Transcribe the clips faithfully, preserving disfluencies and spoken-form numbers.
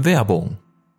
Werbung.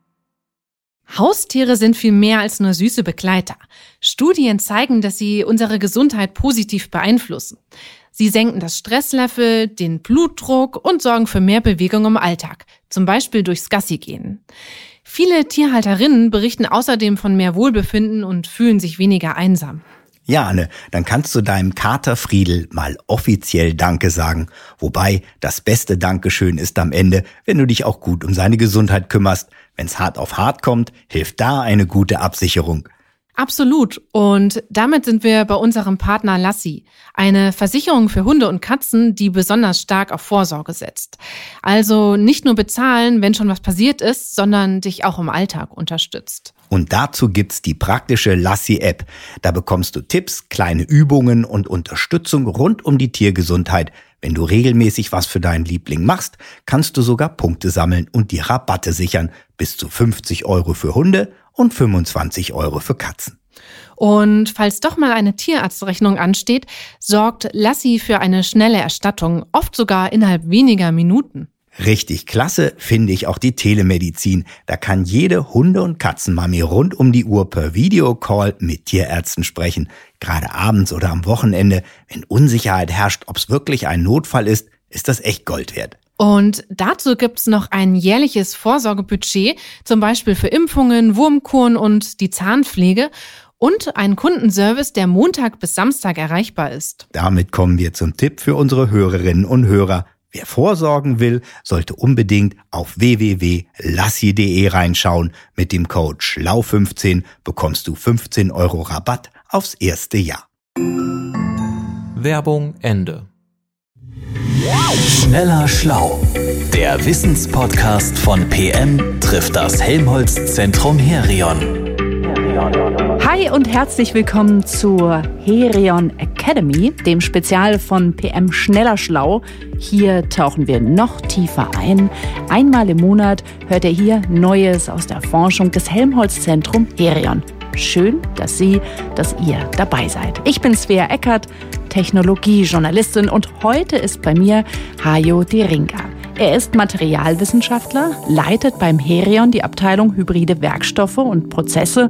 Haustiere sind viel mehr als nur süße Begleiter. Studien zeigen, dass sie unsere Gesundheit positiv beeinflussen. Sie senken das Stresslevel, den Blutdruck und sorgen für mehr Bewegung im Alltag, zum Beispiel durchs Gassigehen. Viele Tierhalterinnen berichten außerdem von mehr Wohlbefinden und fühlen sich weniger einsam. Ja, Anne, dann kannst du deinem Kater Friedel mal offiziell Danke sagen. Wobei, das beste Dankeschön ist am Ende, wenn du dich auch gut um seine Gesundheit kümmerst. Wenn's hart auf hart kommt, hilft da eine gute Absicherung. Absolut. Und damit sind wir bei unserem Partner Lassi, eine Versicherung für Hunde und Katzen, die besonders stark auf Vorsorge setzt. Also nicht nur bezahlen, wenn schon was passiert ist, sondern dich auch im Alltag unterstützt. Und dazu gibt's die praktische Lassi-App. Da bekommst du Tipps, kleine Übungen und Unterstützung rund um die Tiergesundheit. Wenn du regelmäßig was für deinen Liebling machst, kannst du sogar Punkte sammeln und dir Rabatte sichern. Bis zu fünfzig Euro für Hunde und fünfundzwanzig Euro für Katzen. Und falls doch mal eine Tierarztrechnung ansteht, sorgt Lassi für eine schnelle Erstattung, oft sogar innerhalb weniger Minuten. Richtig klasse finde ich auch die Telemedizin. Da kann jede Hunde- und Katzenmami rund um die Uhr per Videocall mit Tierärzten sprechen. Gerade abends oder am Wochenende, wenn Unsicherheit herrscht, ob es wirklich ein Notfall ist, ist das echt Gold wert. Und dazu gibt's noch ein jährliches Vorsorgebudget, zum Beispiel für Impfungen, Wurmkuren und die Zahnpflege und einen Kundenservice, der Montag bis Samstag erreichbar ist. Damit kommen wir zum Tipp für unsere Hörerinnen und Hörer. Wer vorsorgen will, sollte unbedingt auf w w w punkt lassi punkt de reinschauen. Mit dem Code schlau fünfzehn bekommst du fünfzehn Euro Rabatt aufs erste Jahr. Werbung Ende. Schneller Schlau, der Wissenspodcast von P M trifft das Helmholtz-Zentrum Herion. Hi und herzlich willkommen zur Herion Academy, dem Spezial von P M Schneller Schlau. Hier tauchen wir noch tiefer ein. Einmal im Monat hört ihr hier Neues aus der Forschung des Helmholtz-Zentrum Herion. Schön, dass Sie, dass ihr dabei seid. Ich bin Svea Eckert, Technologiejournalistin und heute ist bei mir Hajo Deringa. Er ist Materialwissenschaftler, leitet beim Herion die Abteilung Hybride Werkstoffe und Prozesse.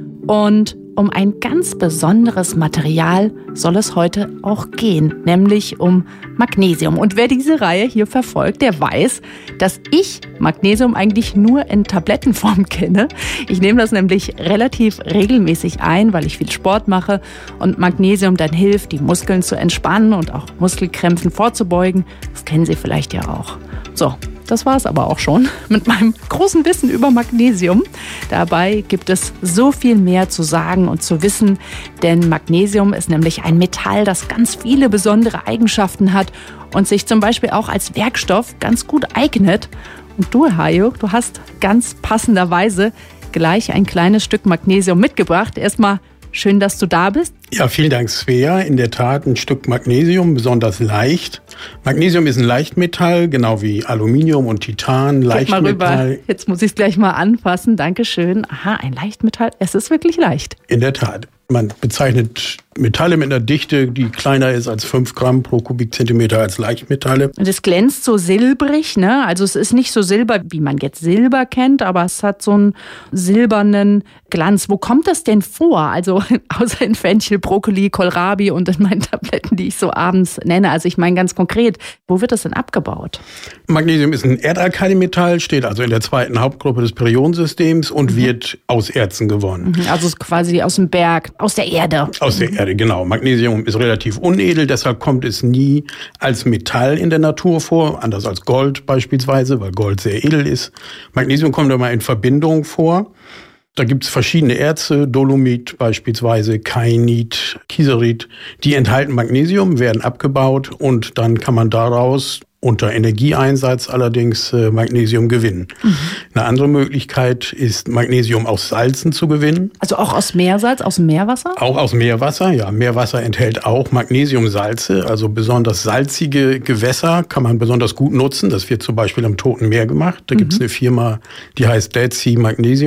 Und um ein ganz besonderes Material soll es heute auch gehen, nämlich um Magnesium. Und wer diese Reihe hier verfolgt, der weiß, dass ich Magnesium eigentlich nur in Tablettenform kenne. Ich nehme das nämlich relativ regelmäßig ein, weil ich viel Sport mache und Magnesium dann hilft, die Muskeln zu entspannen und auch Muskelkrämpfen vorzubeugen. Das kennen Sie vielleicht ja auch. So. Das war es aber auch schon mit meinem großen Wissen über Magnesium. Dabei gibt es so viel mehr zu sagen und zu wissen, denn Magnesium ist nämlich ein Metall, das ganz viele besondere Eigenschaften hat und sich zum Beispiel auch als Werkstoff ganz gut eignet. Und du, Hajo, du hast ganz passenderweise gleich ein kleines Stück Magnesium mitgebracht. Erstmal schön, dass du da bist. Ja, vielen Dank, Svea. In der Tat ein Stück Magnesium, besonders leicht. Magnesium ist ein Leichtmetall, genau wie Aluminium und Titan. Guck mal rüber. Jetzt muss ich es gleich mal anfassen. Dankeschön. Aha, ein Leichtmetall. Es ist wirklich leicht. In der Tat. Man bezeichnet Metalle mit einer Dichte, die kleiner ist als fünf Gramm pro Kubikzentimeter als Leichtmetalle. Und es glänzt so silbrig, ne? Also es ist nicht so silber, wie man jetzt Silber kennt, aber es hat so einen silbernen Glanz. Wo kommt das denn vor? Also außer in Fenchel, Brokkoli, Kohlrabi und in meinen Tabletten, die ich so abends nenne. Also ich meine ganz konkret, wo wird das denn abgebaut? Magnesium ist ein Erdalkalimetall, steht also in der zweiten Hauptgruppe des Perionsystems und mhm. wird aus Erzen gewonnen. Also quasi aus dem Berg, aus der Erde. Aus der Erde, genau. Magnesium ist relativ unedel, deshalb kommt es nie als Metall in der Natur vor, anders als Gold beispielsweise, weil Gold sehr edel ist. Magnesium kommt immer in Verbindung vor. Da gibt es verschiedene Erze, Dolomit beispielsweise, Kainit, Kieserit. Die enthalten Magnesium, werden abgebaut und dann kann man daraus unter Energieeinsatz allerdings äh, Magnesium gewinnen. Mhm. Eine andere Möglichkeit ist, Magnesium aus Salzen zu gewinnen. Also auch aus Meersalz, aus dem Meerwasser? Auch aus Meerwasser, ja. Meerwasser enthält auch Magnesiumsalze, also besonders salzige Gewässer kann man besonders gut nutzen. Das wird zum Beispiel am Toten Meer gemacht. Da mhm. gibt es eine Firma, die heißt Dead Sea Magnesium.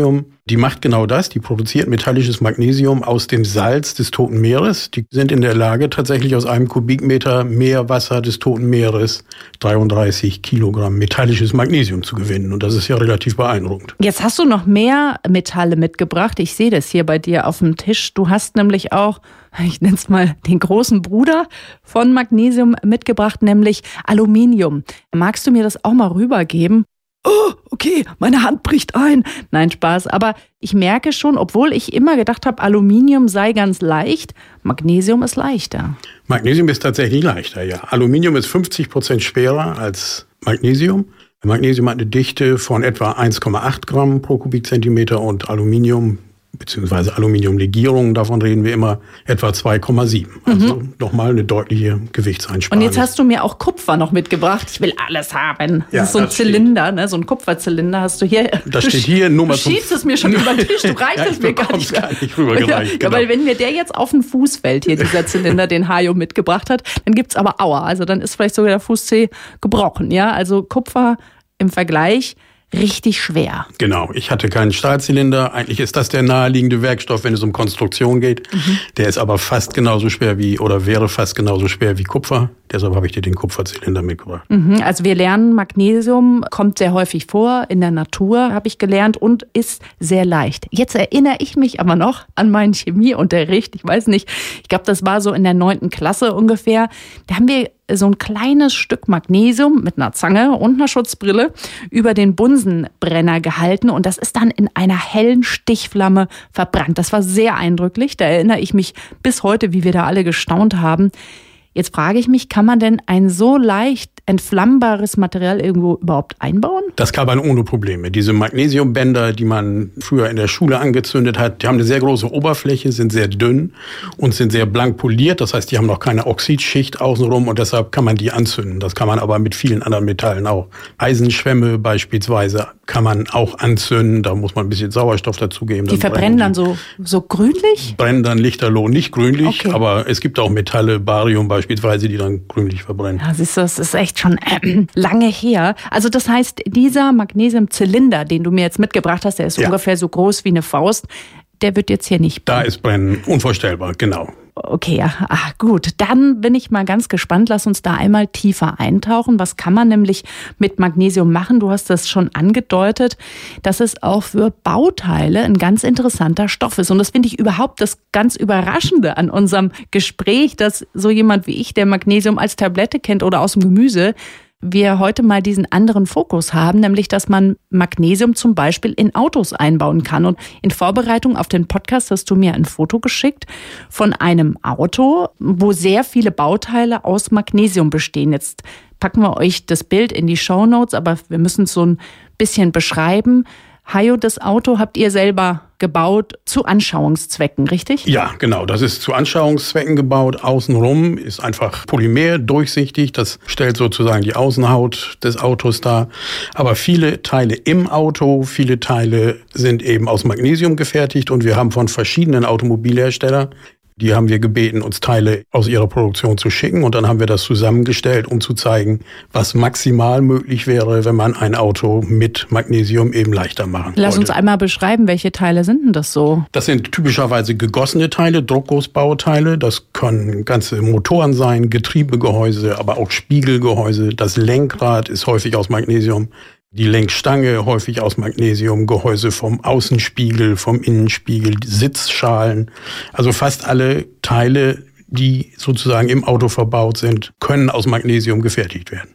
Die macht genau das, die produziert metallisches Magnesium aus dem Salz des Toten Meeres. Die sind in der Lage, tatsächlich aus einem Kubikmeter Meerwasser des Toten Meeres dreiunddreißig Kilogramm metallisches Magnesium zu gewinnen. Und das ist ja relativ beeindruckend. Jetzt hast du noch mehr Metalle mitgebracht. Ich sehe das hier bei dir auf dem Tisch. Du hast nämlich auch, ich nenne es mal, den großen Bruder von Magnesium mitgebracht, nämlich Aluminium. Magst du mir das auch mal rübergeben? Oh, okay, meine Hand bricht ein. Nein, Spaß. Aber ich merke schon, obwohl ich immer gedacht habe, Aluminium sei ganz leicht, Magnesium ist leichter. Magnesium ist tatsächlich leichter, ja. Aluminium ist fünfzig Prozent schwerer als Magnesium. Magnesium hat eine Dichte von etwa eins Komma acht Gramm pro Kubikzentimeter und Aluminium beziehungsweise Aluminiumlegierungen, davon reden wir immer, etwa zwei Komma sieben. Also mhm. nochmal eine deutliche Gewichtseinsparung. Und jetzt hast du mir auch Kupfer noch mitgebracht. Ich will alles haben. Das ja, ist so ein das Zylinder, ne? So ein Kupferzylinder hast du hier. Das steht hier nur mal Du schiebst es mir schon über den Tisch, du reichst ja, es mir gar nicht, gar nicht rübergereicht. Ja, genau. Weil wenn mir der jetzt auf den Fuß fällt, hier dieser Zylinder, den Hajo mitgebracht hat, dann gibt's aber Aua. Also dann ist vielleicht sogar der Fußzeh gebrochen. Ja, also Kupfer im Vergleich richtig schwer. Genau, ich hatte keinen Stahlzylinder. Eigentlich ist das der naheliegende Werkstoff, wenn es um Konstruktion geht. Mhm. Der ist aber fast genauso schwer wie, oder wäre fast genauso schwer wie Kupfer. Deshalb habe ich dir den Kupferzylinder mitgebracht. Mhm, also wir lernen, Magnesium kommt sehr häufig vor in der Natur, habe ich gelernt, und ist sehr leicht. Jetzt erinnere ich mich aber noch an meinen Chemieunterricht. Ich weiß nicht, ich glaube, das war so in der neunten Klasse ungefähr. Da haben wir so ein kleines Stück Magnesium mit einer Zange und einer Schutzbrille über den Bunsenbrenner gehalten und das ist dann in einer hellen Stichflamme verbrannt. Das war sehr eindrücklich. Da erinnere ich mich bis heute, wie wir da alle gestaunt haben. Jetzt frage ich mich, kann man denn ein so leicht entflammbares Material irgendwo überhaupt einbauen? Das kann man ohne Probleme. Diese Magnesiumbänder, die man früher in der Schule angezündet hat, die haben eine sehr große Oberfläche, sind sehr dünn und sind sehr blank poliert. Das heißt, die haben noch keine Oxidschicht außenrum und deshalb kann man die anzünden. Das kann man aber mit vielen anderen Metallen auch. Eisenschwämme beispielsweise kann man auch anzünden. Da muss man ein bisschen Sauerstoff dazugeben. Die verbrennen dann so, so grünlich? Brennen dann lichterloh, nicht grünlich, okay. Aber es gibt auch Metalle, Barium beispielsweise, die dann grünlich verbrennen. Ja, siehst du, das ist echt schon äh, lange her. Also das heißt, dieser Magnesiumzylinder, den du mir jetzt mitgebracht hast, der ist ja ungefähr so groß wie eine Faust, der wird jetzt hier nicht brennen. Da ist Brennen unvorstellbar, genau. Okay, ach gut, dann bin ich mal ganz gespannt. Lass uns da einmal tiefer eintauchen. Was kann man nämlich mit Magnesium machen? Du hast das schon angedeutet, dass es auch für Bauteile ein ganz interessanter Stoff ist. Und das finde ich überhaupt das ganz Überraschende an unserem Gespräch, dass so jemand wie ich, der Magnesium als Tablette kennt oder aus dem Gemüse, wir heute mal diesen anderen Fokus haben, nämlich dass man Magnesium zum Beispiel in Autos einbauen kann. Und in Vorbereitung auf den Podcast hast du mir ein Foto geschickt von einem Auto, wo sehr viele Bauteile aus Magnesium bestehen. Jetzt packen wir euch das Bild in die Shownotes, aber wir müssen es so ein bisschen beschreiben. Hajo, das Auto habt ihr selber gebaut zu Anschauungszwecken, richtig? Ja, genau. Das ist zu Anschauungszwecken gebaut. Außenrum ist einfach Polymer, durchsichtig. Das stellt sozusagen die Außenhaut des Autos dar. Aber viele Teile im Auto, viele Teile sind eben aus Magnesium gefertigt. Und wir haben von verschiedenen Automobilherstellern, die haben wir gebeten, uns Teile aus ihrer Produktion zu schicken. Und dann haben wir das zusammengestellt, um zu zeigen, was maximal möglich wäre, wenn man ein Auto mit Magnesium eben leichter machen Lass wollte. uns einmal beschreiben, welche Teile sind denn das so? Das sind typischerweise gegossene Teile, Druckgussbauteile. Das können ganze Motoren sein, Getriebegehäuse, aber auch Spiegelgehäuse. Das Lenkrad ist häufig aus Magnesium. Die Lenkstange häufig aus Magnesium, Gehäuse vom Außenspiegel, vom Innenspiegel, Sitzschalen. Also fast alle Teile, die sozusagen im Auto verbaut sind, können aus Magnesium gefertigt werden.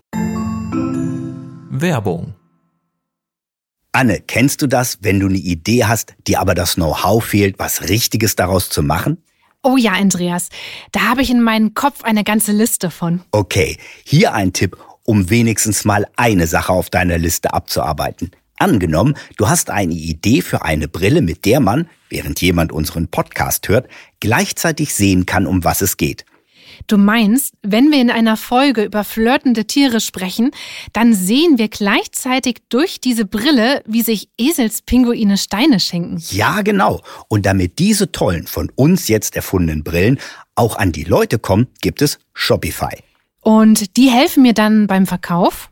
Werbung. Anne, kennst du das, wenn du eine Idee hast, dir aber das Know-how fehlt, was Richtiges daraus zu machen? Oh ja, Andreas, da habe ich in meinem Kopf eine ganze Liste von. Okay, hier ein Tipp, um wenigstens mal eine Sache auf deiner Liste abzuarbeiten. Angenommen, du hast eine Idee für eine Brille, mit der man, während jemand unseren Podcast hört, gleichzeitig sehen kann, um was es geht. Du meinst, wenn wir in einer Folge über flirtende Tiere sprechen, dann sehen wir gleichzeitig durch diese Brille, wie sich Eselspinguine Steine schenken. Ja, genau. Und damit diese tollen, von uns jetzt erfundenen Brillen auch an die Leute kommen, gibt es Shopify. Und die helfen mir dann beim Verkauf?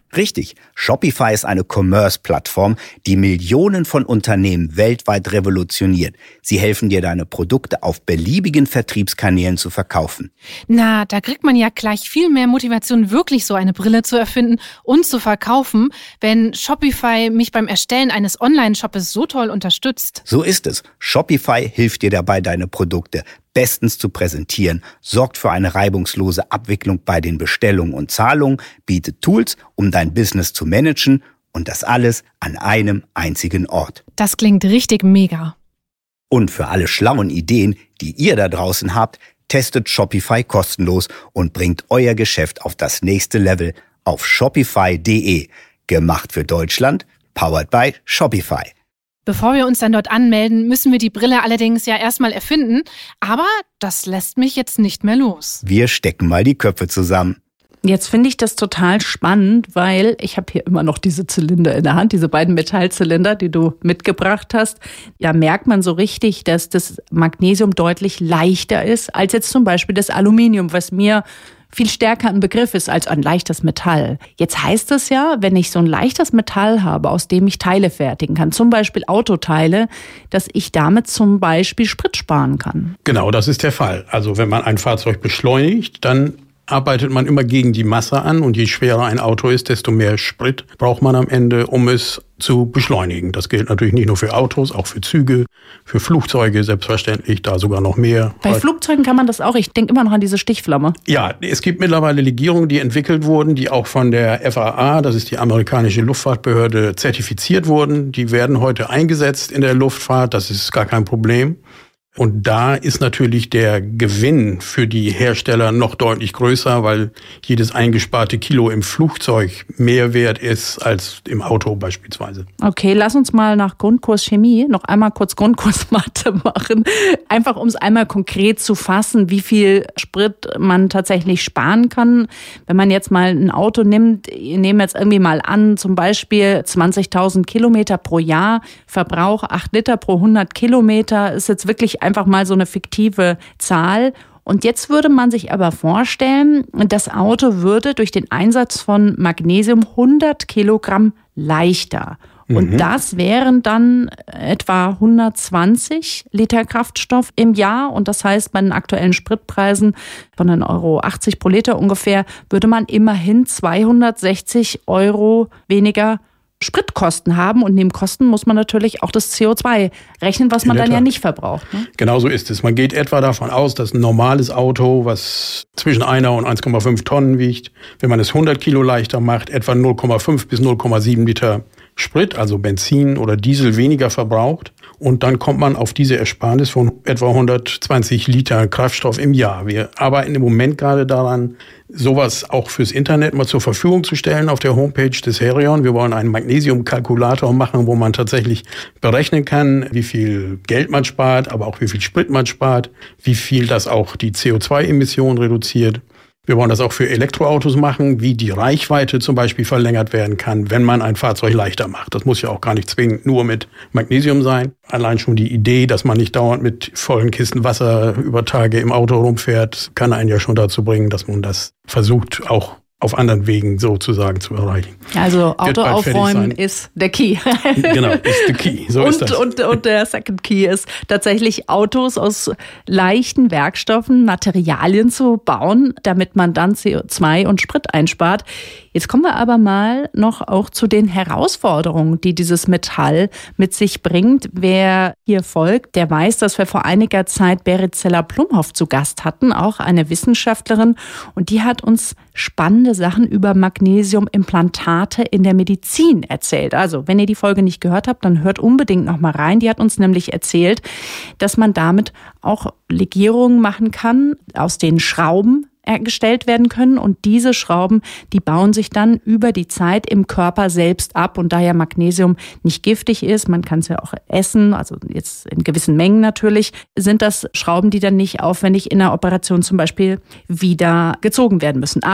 Richtig, Shopify ist eine Commerce-Plattform, die Millionen von Unternehmen weltweit revolutioniert. Sie helfen dir, deine Produkte auf beliebigen Vertriebskanälen zu verkaufen. Na, da kriegt man ja gleich viel mehr Motivation, wirklich so eine Brille zu erfinden und zu verkaufen, wenn Shopify mich beim Erstellen eines Online-Shoppes so toll unterstützt. So ist es. Shopify hilft dir dabei, deine Produkte bestens zu präsentieren, sorgt für eine reibungslose Abwicklung bei den Bestellungen und Zahlungen, bietet Tools, um dein Business zu managen und das alles an einem einzigen Ort. Das klingt richtig mega. Und für alle schlauen Ideen, die ihr da draußen habt, testet Shopify kostenlos und bringt euer Geschäft auf das nächste Level auf shopify punkt de. Gemacht für Deutschland, powered by Shopify. Bevor wir uns dann dort anmelden, müssen wir die Brille allerdings ja erstmal erfinden. Aber das lässt mich jetzt nicht mehr los. Wir stecken mal die Köpfe zusammen. Jetzt finde ich das total spannend, weil ich habe hier immer noch diese Zylinder in der Hand, diese beiden Metallzylinder, die du mitgebracht hast. Da merkt man so richtig, dass das Magnesium deutlich leichter ist als jetzt zum Beispiel das Aluminium, was mir viel stärker ein Begriff ist als ein leichtes Metall. Jetzt heißt es ja, wenn ich so ein leichtes Metall habe, aus dem ich Teile fertigen kann, zum Beispiel Autoteile, dass ich damit zum Beispiel Sprit sparen kann. Genau, das ist der Fall. Also wenn man ein Fahrzeug beschleunigt, dann arbeitet man immer gegen die Masse an und je schwerer ein Auto ist, desto mehr Sprit braucht man am Ende, um es zu beschleunigen. Das gilt natürlich nicht nur für Autos, auch für Züge, für Flugzeuge selbstverständlich, da sogar noch mehr. Bei Flugzeugen kann man das auch, ich denke immer noch an diese Stichflamme. Ja, es gibt mittlerweile Legierungen, die entwickelt wurden, die auch von der F A A, das ist die amerikanische Luftfahrtbehörde, zertifiziert wurden. Die werden heute eingesetzt in der Luftfahrt, das ist gar kein Problem. Und da ist natürlich der Gewinn für die Hersteller noch deutlich größer, weil jedes eingesparte Kilo im Flugzeug mehr wert ist als im Auto beispielsweise. Okay, lass uns mal nach Grundkurs Chemie noch einmal kurz Grundkurs Mathe machen. Einfach um es einmal konkret zu fassen, wie viel Sprit man tatsächlich sparen kann. Wenn man jetzt mal ein Auto nimmt, ich nehme jetzt irgendwie mal an, zum Beispiel zwanzigtausend Kilometer pro Jahr, Verbrauch acht Liter pro hundert Kilometer, ist jetzt wirklich einfach mal so eine fiktive Zahl. Und jetzt würde man sich aber vorstellen, das Auto würde durch den Einsatz von Magnesium hundert Kilogramm leichter. Und mhm. das wären dann etwa hundertzwanzig Liter Kraftstoff im Jahr. Und das heißt, bei den aktuellen Spritpreisen von ein Euro achtzig pro Liter ungefähr, würde man immerhin zweihundertsechzig Euro weniger Spritkosten haben. Und neben Kosten muss man natürlich auch das C O zwei rechnen, was man dann ja nicht verbraucht. Ne? Genau so ist es. Man geht etwa davon aus, dass ein normales Auto, was zwischen einer und eins Komma fünf Tonnen wiegt, wenn man es hundert Kilo leichter macht, etwa null Komma fünf bis null Komma sieben Liter Sprit, also Benzin oder Diesel, weniger verbraucht. Und dann kommt man auf diese Ersparnis von etwa hundertzwanzig Liter Kraftstoff im Jahr. Wir arbeiten im Moment gerade daran, sowas auch fürs Internet mal zur Verfügung zu stellen auf der Homepage des Herion. Wir wollen einen Magnesiumkalkulator machen, wo man tatsächlich berechnen kann, wie viel Geld man spart, aber auch wie viel Sprit man spart, wie viel das auch die C O zwei Emissionen reduziert. Wir wollen das auch für Elektroautos machen, wie die Reichweite zum Beispiel verlängert werden kann, wenn man ein Fahrzeug leichter macht. Das muss ja auch gar nicht zwingend nur mit Magnesium sein. Allein schon die Idee, dass man nicht dauernd mit vollen Kisten Wasser über Tage im Auto rumfährt, kann einen ja schon dazu bringen, dass man das versucht, auch auf anderen Wegen sozusagen zu erreichen. Also Auto aufräumen ist der Key. Genau, ist der Key. So und, ist das. Und, und der Second Key ist tatsächlich Autos aus leichten Werkstoffen, Materialien zu bauen, damit man dann C O zwei und Sprit einspart. Jetzt kommen wir aber mal noch auch zu den Herausforderungen, die dieses Metall mit sich bringt. Wer hier folgt, der weiß, dass wir vor einiger Zeit Berit Zeller-Plumhoff zu Gast hatten, auch eine Wissenschaftlerin. Und die hat uns spannende Sachen über Magnesiumimplantate in der Medizin erzählt. Also, wenn ihr die Folge nicht gehört habt, dann hört unbedingt noch mal rein. Die hat uns nämlich erzählt, dass man damit auch Legierungen machen kann, aus denen Schrauben hergestellt werden können. Und diese Schrauben, die bauen sich dann über die Zeit im Körper selbst ab. Und da ja Magnesium nicht giftig ist, man kann es ja auch essen, also jetzt in gewissen Mengen natürlich, sind das Schrauben, die dann nicht aufwendig in einer Operation zum Beispiel wieder gezogen werden müssen. Aber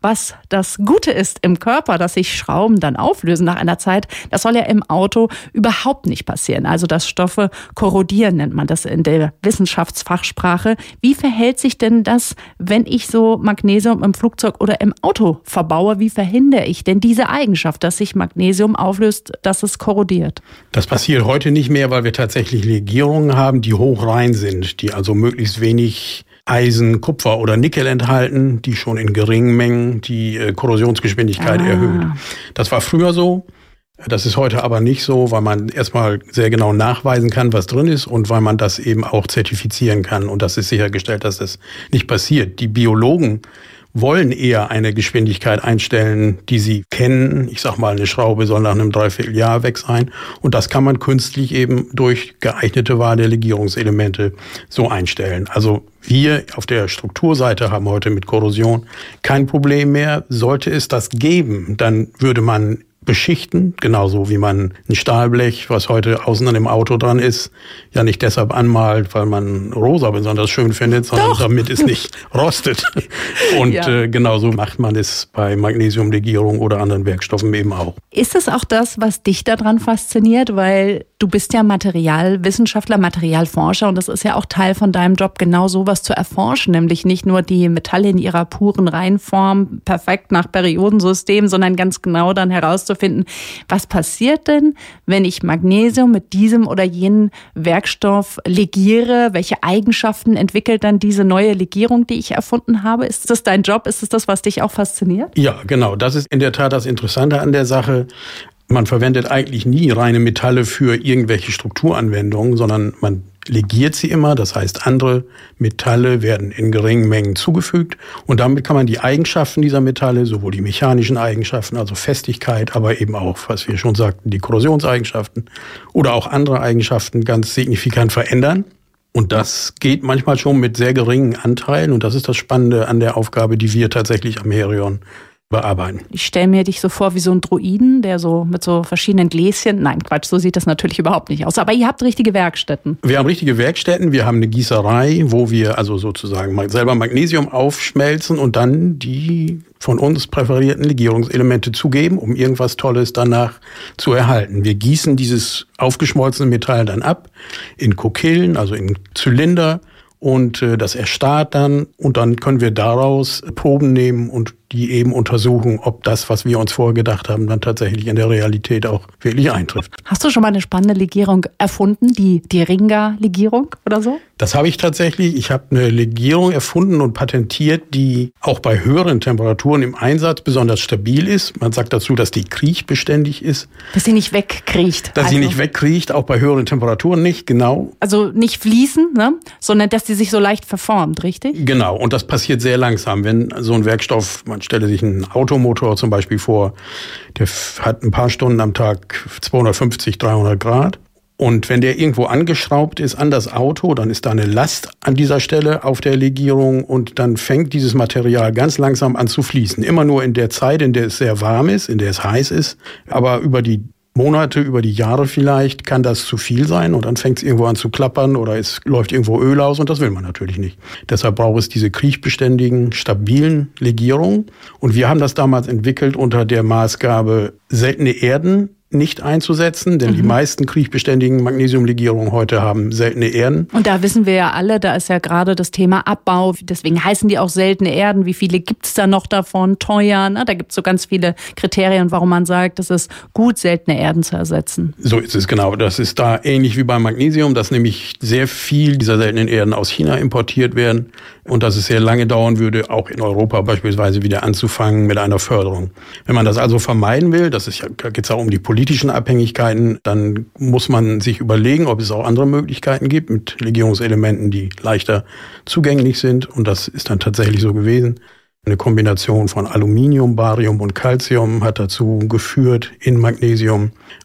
was das Gute ist im Körper, dass sich Schrauben dann auflösen nach einer Zeit, das soll ja im Auto überhaupt nicht passieren. Also dass Stoffe korrodieren, nennt man das in der Wissenschaftsfachsprache. Wie verhält sich denn das, wenn ich so Magnesium im Flugzeug oder im Auto verbaue? Wie verhindere ich denn diese Eigenschaft, dass sich Magnesium auflöst, dass es korrodiert? Das passiert heute nicht mehr, weil wir tatsächlich Legierungen haben, die hochrein sind, die also möglichst wenig Eisen, Kupfer oder Nickel enthalten, die schon in geringen Mengen die äh, Korrosionsgeschwindigkeit ah. erhöhen. Das war früher so. Das ist heute aber nicht so, weil man erstmal sehr genau nachweisen kann, was drin ist und weil man das eben auch zertifizieren kann. Und das ist sichergestellt, dass das nicht passiert. Die Biologen wollen eher eine Geschwindigkeit einstellen, die sie kennen. Ich sag mal, eine Schraube soll nach einem Dreivierteljahr weg sein. Und das kann man künstlich eben durch geeignete Wahl der Legierungselemente so einstellen. Also wir auf der Strukturseite haben heute mit Korrosion kein Problem mehr. Sollte es das geben, dann würde man beschichten, genauso wie man ein Stahlblech, was heute außen an dem Auto dran ist, ja nicht deshalb anmalt, weil man rosa besonders schön findet, sondern Doch. damit es nicht rostet. Und ja. äh, genauso macht man es bei Magnesiumlegierung oder anderen Werkstoffen eben auch. Ist es auch das, was dich daran fasziniert? Weil du bist ja Materialwissenschaftler, Materialforscher und das ist ja auch Teil von deinem Job, genau sowas zu erforschen, nämlich nicht nur die Metalle in ihrer puren Reinform, perfekt nach Periodensystem, sondern ganz genau dann herauszufinden, finden, was passiert denn, wenn ich Magnesium mit diesem oder jenen Werkstoff legiere? Welche Eigenschaften entwickelt dann diese neue Legierung, die ich erfunden habe? Ist das dein Job? Ist es das, was dich auch fasziniert? Ja, genau. Das ist in der Tat das Interessante an der Sache. Man verwendet eigentlich nie reine Metalle für irgendwelche Strukturanwendungen, sondern man legiert sie immer. Das heißt, andere Metalle werden in geringen Mengen zugefügt. Und damit kann man die Eigenschaften dieser Metalle, sowohl die mechanischen Eigenschaften, also Festigkeit, aber eben auch, was wir schon sagten, die Korrosionseigenschaften oder auch andere Eigenschaften ganz signifikant verändern. Und das geht manchmal schon mit sehr geringen Anteilen. Und das ist das Spannende an der Aufgabe, die wir tatsächlich am Herion bearbeiten. Ich stelle mir dich so vor wie so ein Druiden, der so mit so verschiedenen Gläschen, nein Quatsch, so sieht das natürlich überhaupt nicht aus, aber ihr habt richtige Werkstätten. Wir haben richtige Werkstätten, wir haben eine Gießerei, wo wir also sozusagen selber Magnesium aufschmelzen und dann die von uns präferierten Legierungselemente zugeben, um irgendwas Tolles danach zu erhalten. Wir gießen dieses aufgeschmolzene Metall dann ab in Kokillen, also in Zylinder, und äh, das erstarrt dann und dann können wir daraus Proben nehmen und die eben untersuchen, ob das, was wir uns vorher gedacht haben, dann tatsächlich in der Realität auch wirklich eintrifft. Hast du schon mal eine spannende Legierung erfunden, die Deringa-Legierung oder so? Das habe ich tatsächlich. Ich habe eine Legierung erfunden und patentiert, die auch bei höheren Temperaturen im Einsatz besonders stabil ist. Man sagt dazu, dass die kriechbeständig ist. Dass sie nicht wegkriecht. Dass also. sie nicht wegkriecht, auch bei höheren Temperaturen nicht, genau. Also nicht fließen, ne? Sondern dass sie sich so leicht verformt, richtig? Genau, und das passiert sehr langsam. Wenn so ein Werkstoff, man stelle sich einen Automotor zum Beispiel vor, der hat ein paar Stunden am Tag zweihundertfünfzig, dreihundert Grad. Und wenn der irgendwo angeschraubt ist an das Auto, dann ist da eine Last an dieser Stelle auf der Legierung und dann fängt dieses Material ganz langsam an zu fließen. Immer nur in der Zeit, in der es sehr warm ist, in der es heiß ist. Aber über die Monate, über die Jahre vielleicht, kann das zu viel sein und dann fängt es irgendwo an zu klappern oder es läuft irgendwo Öl aus und das will man natürlich nicht. Deshalb braucht es diese kriechbeständigen, stabilen Legierungen. Und wir haben das damals entwickelt unter der Maßgabe, seltene Erden nicht einzusetzen, denn mhm. die meisten kriechbeständigen Magnesiumlegierungen heute haben seltene Erden. Und da wissen wir ja alle, da ist ja gerade das Thema Abbau, deswegen heißen die auch seltene Erden. Wie viele gibt es da noch davon? Teuer, ne? Da gibt es so ganz viele Kriterien, warum man sagt, es ist gut, seltene Erden zu ersetzen. So ist es genau. Das ist da ähnlich wie beim Magnesium, dass nämlich sehr viel dieser seltenen Erden aus China importiert werden und dass es sehr lange dauern würde, auch in Europa beispielsweise wieder anzufangen mit einer Förderung. Wenn man das also vermeiden will, das ist ja, da geht es auch um die politischen Abhängigkeiten, dann muss man sich überlegen, ob es auch andere Möglichkeiten gibt mit Legierungselementen, die leichter zugänglich sind. Und das ist dann tatsächlich so gewesen. Eine Kombination von Aluminium, Barium und Calcium hat dazu geführt in Magnesium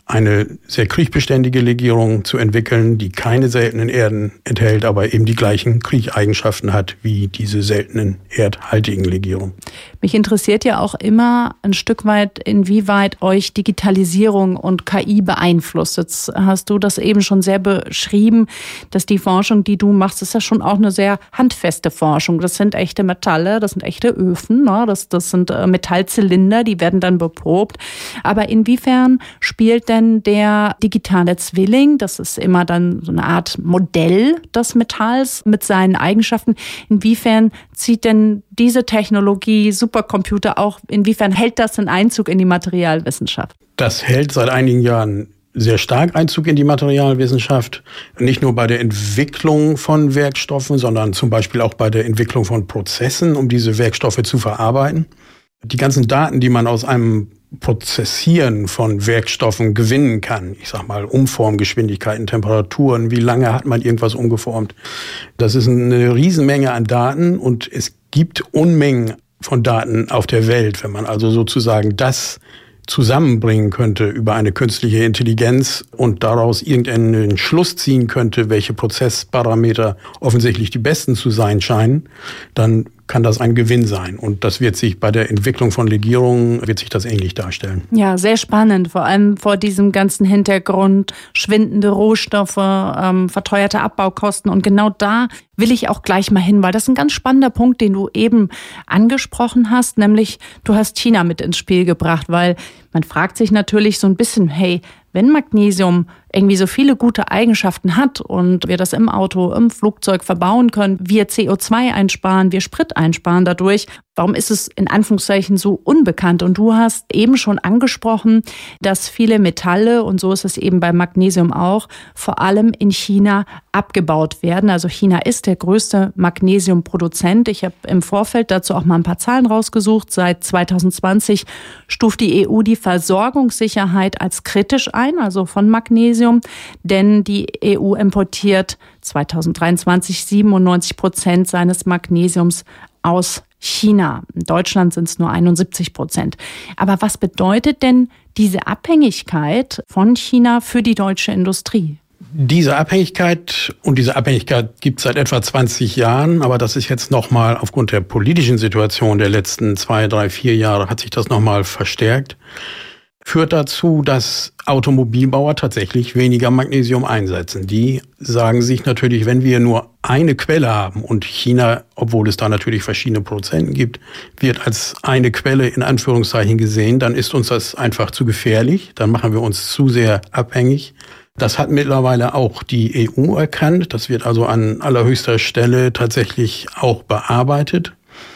eine sehr kriechbeständige Legierung zu entwickeln, die keine seltenen Erden enthält, aber eben die gleichen Kriecheigenschaften hat wie diese seltenen erdhaltigen Legierungen. Mich interessiert ja auch immer ein Stück weit, inwieweit euch Digitalisierung und K I beeinflusst. Jetzt hast du das eben schon sehr beschrieben, dass die Forschung, die du machst, ist ja schon auch eine sehr handfeste Forschung. Das sind echte Metalle, das sind echte Öfen, ne? das, das sind Metallzylinder, die werden dann beprobt. Aber inwiefern spielt denn der digitale Zwilling, das ist immer dann so eine Art Modell des Metalls mit seinen Eigenschaften, inwiefern zieht denn diese Technologie, Supercomputer auch, inwiefern hält das einen Einzug in die Materialwissenschaft? Das hält seit einigen Jahren sehr stark Einzug in die Materialwissenschaft. Nicht nur bei der Entwicklung von Werkstoffen, sondern zum Beispiel auch bei der Entwicklung von Prozessen, um diese Werkstoffe zu verarbeiten. Die ganzen Daten, die man aus einem Prozessieren von Werkstoffen gewinnen kann, ich sag mal Umformgeschwindigkeiten, Temperaturen, wie lange hat man irgendwas umgeformt, das ist eine Riesenmenge an Daten und es gibt Unmengen von Daten auf der Welt. Wenn man also sozusagen das zusammenbringen könnte über eine künstliche Intelligenz und daraus irgendeinen Schluss ziehen könnte, welche Prozessparameter offensichtlich die besten zu sein scheinen, dann kann das ein Gewinn sein. Und das wird sich bei der Entwicklung von Legierungen, wird sich das ähnlich darstellen. Ja, sehr spannend, vor allem vor diesem ganzen Hintergrund, schwindende Rohstoffe, ähm, verteuerte Abbaukosten. Und genau da will ich auch gleich mal hin, weil das ist ein ganz spannender Punkt, den du eben angesprochen hast, nämlich du hast China mit ins Spiel gebracht, weil man fragt sich natürlich so ein bisschen, hey, wenn Magnesium irgendwie so viele gute Eigenschaften hat und wir das im Auto, im Flugzeug verbauen können, wir C O zwei einsparen, wir Sprit einsparen dadurch, warum ist es in Anführungszeichen so unbekannt? Und du hast eben schon angesprochen, dass viele Metalle, und so ist es eben bei Magnesium auch, vor allem in China abgebaut werden. Also China ist der größte Magnesiumproduzent. Ich habe im Vorfeld dazu auch mal ein paar Zahlen rausgesucht. Seit zwanzig zwanzig stuft die E U die Versorgungssicherheit als kritisch ein, also von Magnesium, denn die E U importiert zwanzig dreiundzwanzig siebenundneunzig Prozent seines Magnesiums aus China. In Deutschland sind es nur einundsiebzig Prozent. Aber was bedeutet denn diese Abhängigkeit von China für die deutsche Industrie? Diese Abhängigkeit, und diese Abhängigkeit gibt es seit etwa zwanzig Jahren, aber das ist jetzt nochmal aufgrund der politischen Situation der letzten zwei, drei, vier Jahre hat sich das nochmal verstärkt, führt dazu, dass Automobilbauer tatsächlich weniger Magnesium einsetzen. Die sagen sich natürlich, wenn wir nur eine Quelle haben und China, obwohl es da natürlich verschiedene Produzenten gibt, wird als eine Quelle in Anführungszeichen gesehen, dann ist uns das einfach zu gefährlich, dann machen wir uns zu sehr abhängig. Das hat mittlerweile auch die E U erkannt. Das wird also an allerhöchster Stelle tatsächlich auch bearbeitet.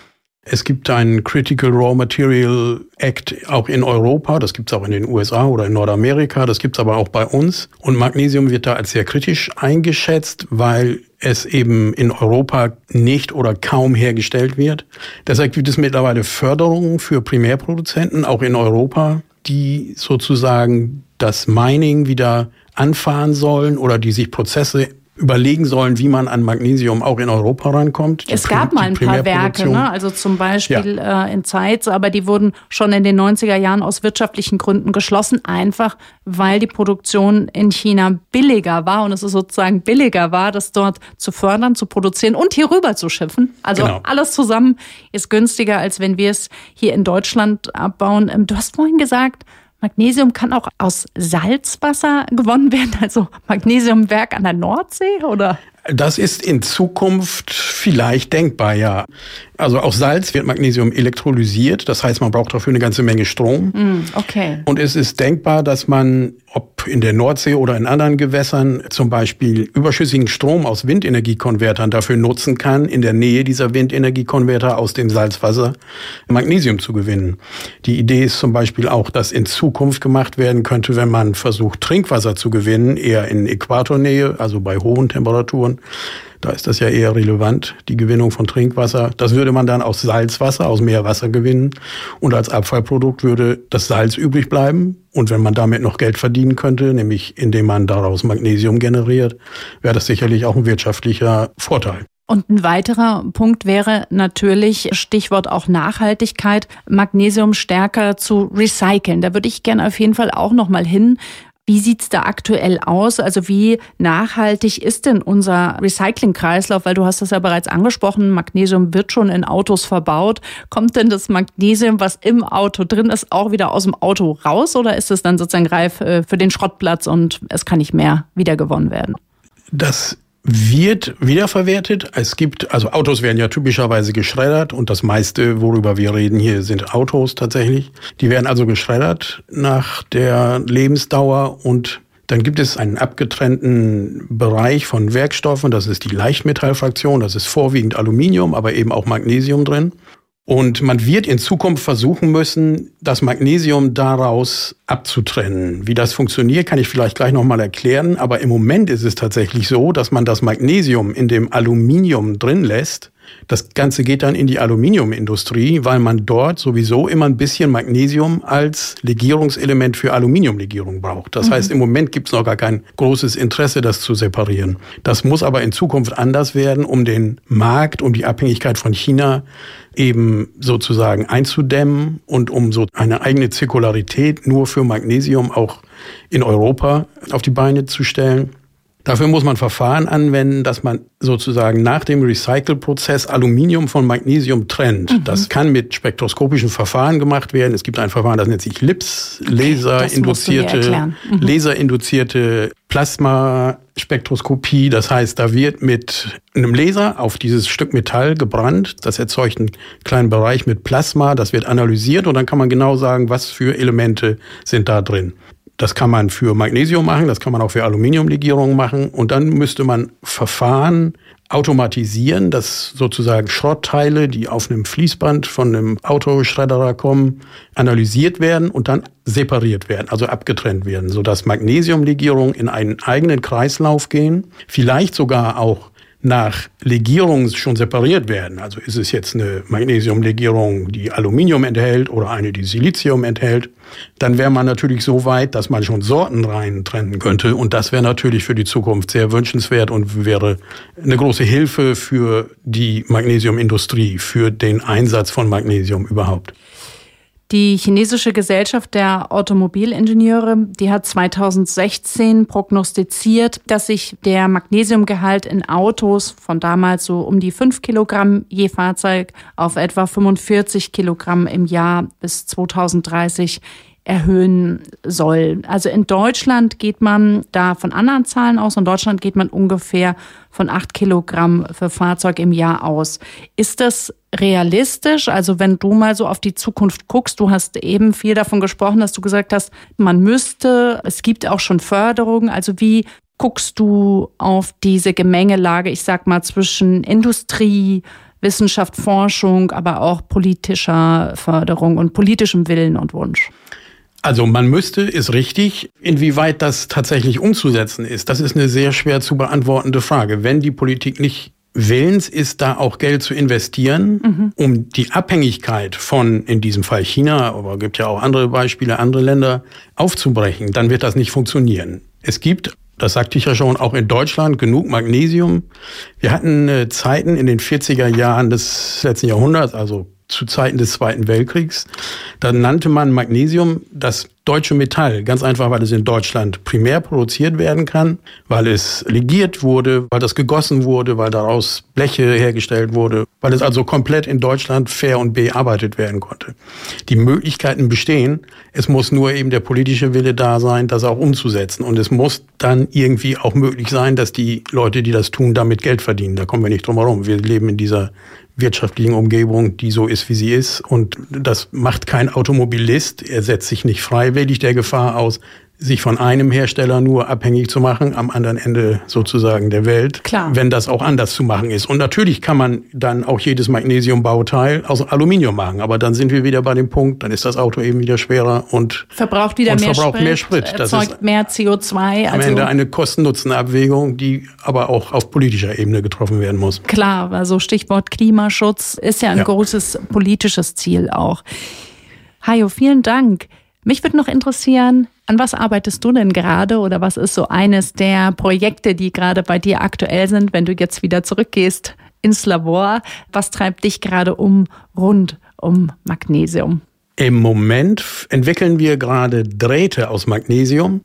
Es gibt einen Critical Raw Material Act auch in Europa, das gibt es auch in den U S A oder in Nordamerika, das gibt es aber auch bei uns. Und Magnesium wird da als sehr kritisch eingeschätzt, weil es eben in Europa nicht oder kaum hergestellt wird. Deshalb gibt es mittlerweile Förderungen für Primärproduzenten, auch in Europa, die sozusagen das Mining wieder anfahren sollen oder die sich Prozesse überlegen sollen, wie man an Magnesium auch in Europa rankommt. Es gab mal ein paar Werke, ne? Also zum Beispiel ja. äh, in Zeitz, aber die wurden schon in den neunziger Jahren aus wirtschaftlichen Gründen geschlossen, einfach weil die Produktion in China billiger war und es sozusagen billiger war, das dort zu fördern, zu produzieren und hier rüber zu schiffen. Also genau. Alles zusammen ist günstiger, als wenn wir es hier in Deutschland abbauen. Du hast vorhin gesagt, Magnesium kann auch aus Salzwasser gewonnen werden, also Magnesiumwerk an der Nordsee, oder? Das ist in Zukunft vielleicht denkbar, ja. Also aus Salz wird Magnesium elektrolysiert, das heißt, man braucht dafür eine ganze Menge Strom. Okay. Und es ist denkbar, dass man, ob in der Nordsee oder in anderen Gewässern, zum Beispiel überschüssigen Strom aus Windenergiekonvertern dafür nutzen kann, in der Nähe dieser Windenergiekonverter aus dem Salzwasser Magnesium zu gewinnen. Die Idee ist zum Beispiel auch, dass in Zukunft gemacht werden könnte, wenn man versucht, Trinkwasser zu gewinnen, eher in Äquatornähe, also bei hohen Temperaturen. Da ist das ja eher relevant, die Gewinnung von Trinkwasser. Das würde man dann aus Salzwasser, aus Meerwasser gewinnen. Und als Abfallprodukt würde das Salz übrig bleiben. Und wenn man damit noch Geld verdienen könnte, nämlich indem man daraus Magnesium generiert, wäre das sicherlich auch ein wirtschaftlicher Vorteil. Und ein weiterer Punkt wäre natürlich, Stichwort auch Nachhaltigkeit, Magnesium stärker zu recyceln. Da würde ich gerne auf jeden Fall auch noch mal hin. Wie sieht's da aktuell aus? Also wie nachhaltig ist denn unser Recyclingkreislauf? Weil du hast das ja bereits angesprochen, Magnesium wird schon in Autos verbaut. Kommt denn das Magnesium, was im Auto drin ist, auch wieder aus dem Auto raus? Oder ist es dann sozusagen reif für den Schrottplatz und es kann nicht mehr wiedergewonnen werden? Das wird wiederverwertet. Es gibt, also Autos werden ja typischerweise geschreddert und das meiste, worüber wir reden hier, sind Autos tatsächlich. Die werden also geschreddert nach der Lebensdauer und dann gibt es einen abgetrennten Bereich von Werkstoffen. Das ist die Leichtmetallfraktion. Das ist vorwiegend Aluminium, aber eben auch Magnesium drin. Und man wird in Zukunft versuchen müssen, das Magnesium daraus abzutrennen. Wie das funktioniert, kann ich vielleicht gleich nochmal erklären. Aber im Moment ist es tatsächlich so, dass man das Magnesium in dem Aluminium drin lässt. Das Ganze geht dann in die Aluminiumindustrie, weil man dort sowieso immer ein bisschen Magnesium als Legierungselement für Aluminiumlegierung braucht. Das mhm. heißt, im Moment gibt es noch gar kein großes Interesse, das zu separieren. Das muss aber in Zukunft anders werden, um den Markt, um die Abhängigkeit von China eben sozusagen einzudämmen und um so eine eigene Zirkularität nur für Magnesium auch in Europa auf die Beine zu stellen. Dafür muss man Verfahren anwenden, dass man sozusagen nach dem Recycle-Prozess Aluminium von Magnesium trennt. Mhm. Das kann mit spektroskopischen Verfahren gemacht werden. Es gibt ein Verfahren, das nennt sich L I P S, laserinduzierte, mhm. laserinduzierte Plasmaspektroskopie. Das heißt, da wird mit einem Laser auf dieses Stück Metall gebrannt. Das erzeugt einen kleinen Bereich mit Plasma. Das wird analysiert und dann kann man genau sagen, was für Elemente sind da drin. Das kann man für Magnesium machen, das kann man auch für Aluminiumlegierungen machen. Und dann müsste man Verfahren automatisieren, dass sozusagen Schrottteile, die auf einem Fließband von einem Autoschredderer kommen, analysiert werden und dann separiert werden, also abgetrennt werden, sodass Magnesiumlegierungen in einen eigenen Kreislauf gehen, vielleicht sogar auch nach Legierungen schon separiert werden. Also ist es jetzt eine Magnesiumlegierung, die Aluminium enthält oder eine, die Silizium enthält, dann wäre man natürlich so weit, dass man schon Sortenreihen trennen könnte. Und das wäre natürlich für die Zukunft sehr wünschenswert und wäre eine große Hilfe für die Magnesiumindustrie, für den Einsatz von Magnesium überhaupt. Die chinesische Gesellschaft der Automobilingenieure, die hat zweitausendsechzehn prognostiziert, dass sich der Magnesiumgehalt in Autos von damals so um die fünf Kilogramm je Fahrzeug auf etwa fünfundvierzig Kilogramm im Jahr bis zweitausenddreißig erhöhen soll. Also in Deutschland geht man da von anderen Zahlen aus. In Deutschland geht man ungefähr von acht Kilogramm für Fahrzeug im Jahr aus. Ist das realistisch? Also wenn du mal so auf die Zukunft guckst, du hast eben viel davon gesprochen, dass du gesagt hast, man müsste, es gibt auch schon Förderungen. Also wie guckst du auf diese Gemengelage, ich sag mal, zwischen Industrie, Wissenschaft, Forschung, aber auch politischer Förderung und politischem Willen und Wunsch? Also man müsste, ist richtig. Inwieweit das tatsächlich umzusetzen ist, das ist eine sehr schwer zu beantwortende Frage. Wenn die Politik nicht willens ist, da auch Geld zu investieren, mhm. um die Abhängigkeit von, in diesem Fall China, aber es gibt ja auch andere Beispiele, andere Länder, aufzubrechen, dann wird das nicht funktionieren. Es gibt, das sagte ich ja schon, auch in Deutschland genug Magnesium. Wir hatten äh, Zeiten in den vierziger Jahren des letzten Jahrhunderts, also zu Zeiten des Zweiten Weltkriegs. Da nannte man Magnesium das deutsche Metall. Ganz einfach, weil es in Deutschland primär produziert werden kann, weil es legiert wurde, weil das gegossen wurde, weil daraus Bleche hergestellt wurde, weil es also komplett in Deutschland fair und bearbeitet werden konnte. Die Möglichkeiten bestehen. Es muss nur eben der politische Wille da sein, das auch umzusetzen. Und es muss dann irgendwie auch möglich sein, dass die Leute, die das tun, damit Geld verdienen. Da kommen wir nicht drum herum. Wir leben in dieser wirtschaftlichen Umgebung, die so ist, wie sie ist. Und das macht kein Automobilist. Er setzt sich nicht freiwillig der Gefahr aus, sich von einem Hersteller nur abhängig zu machen, am anderen Ende sozusagen der Welt, Klar. wenn das auch anders zu machen ist. Und natürlich kann man dann auch jedes Magnesiumbauteil aus Aluminium machen, aber dann sind wir wieder bei dem Punkt, dann ist das Auto eben wieder schwerer und verbraucht wieder und mehr, verbraucht Sprit, mehr Sprit. Das erzeugt ist mehr C O zwei. Am also Ende eine Kosten-Nutzen-Abwägung, die aber auch auf politischer Ebene getroffen werden muss. Klar, also Stichwort Klimaschutz ist ja ein ja. großes politisches Ziel auch. Hajo, vielen Dank. Mich würde noch interessieren, an was arbeitest du denn gerade oder was ist so eines der Projekte, die gerade bei dir aktuell sind, wenn du jetzt wieder zurückgehst ins Labor? Was treibt dich gerade um rund um Magnesium? Im Moment entwickeln wir gerade Drähte aus Magnesium.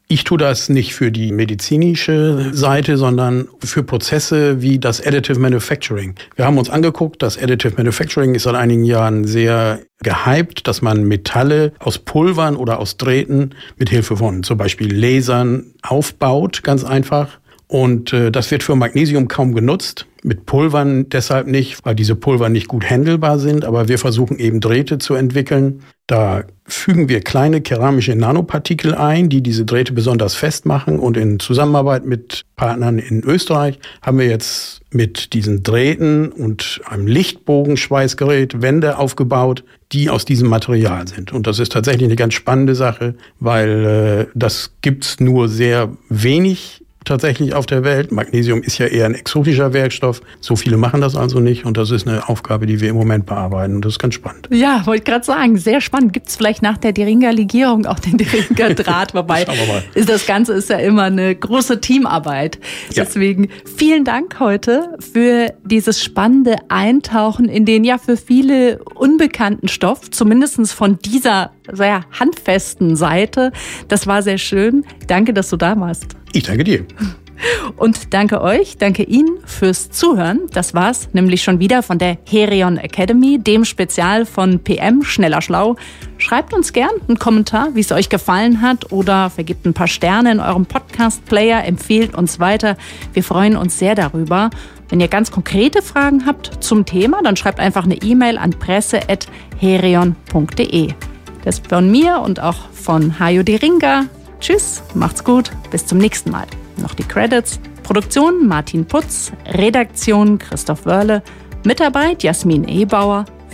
Ich tue das nicht für die medizinische Seite, sondern für Prozesse wie das Additive Manufacturing. Wir haben uns angeguckt, das Additive Manufacturing ist seit einigen Jahren sehr gehypt, dass man Metalle aus Pulvern oder aus Drähten mit Hilfe von zum Beispiel Lasern aufbaut, ganz einfach. Und äh, das wird für Magnesium kaum genutzt, mit Pulvern deshalb nicht, weil diese Pulver nicht gut handelbar sind. Aber wir versuchen eben Drähte zu entwickeln. Da fügen wir kleine keramische Nanopartikel ein, die diese Drähte besonders festmachen. Und in Zusammenarbeit mit Partnern in Österreich haben wir jetzt mit diesen Drähten und einem Lichtbogenschweißgerät Wände aufgebaut, die aus diesem Material sind. Und das ist tatsächlich eine ganz spannende Sache, weil äh, das gibt's nur sehr wenig tatsächlich auf der Welt. Magnesium ist ja eher ein exotischer Werkstoff. So viele machen das also nicht. Und das ist eine Aufgabe, die wir im Moment bearbeiten. Und das ist ganz spannend. Ja, wollte gerade sagen, sehr spannend. Gibt es vielleicht nach der Deringa-Legierung auch den Deringa-Draht? Wobei Schauen wir mal. Das Ganze ist ja immer eine große Teamarbeit. Ja. Deswegen vielen Dank heute für dieses spannende Eintauchen in den ja für viele unbekannten Stoff, zumindest von dieser sehr handfesten Seite. Das war sehr schön. Danke, dass du da warst. Ich danke dir. Und danke euch, danke Ihnen fürs Zuhören. Das war's nämlich schon wieder von der Herion Academy, dem Spezial von P M Schneller Schlau. Schreibt uns gern einen Kommentar, wie es euch gefallen hat, oder vergebt ein paar Sterne in eurem Podcast-Player, empfehlt uns weiter. Wir freuen uns sehr darüber. Wenn ihr ganz konkrete Fragen habt zum Thema, dann schreibt einfach eine E-Mail an presse at herion punkt de. Das von mir und auch von Hajo Deringa. Tschüss, macht's gut, bis zum nächsten Mal. Noch die Credits. Produktion Martin Putz, Redaktion Christoph Wörle, Mitarbeit Jasmin Ebauer,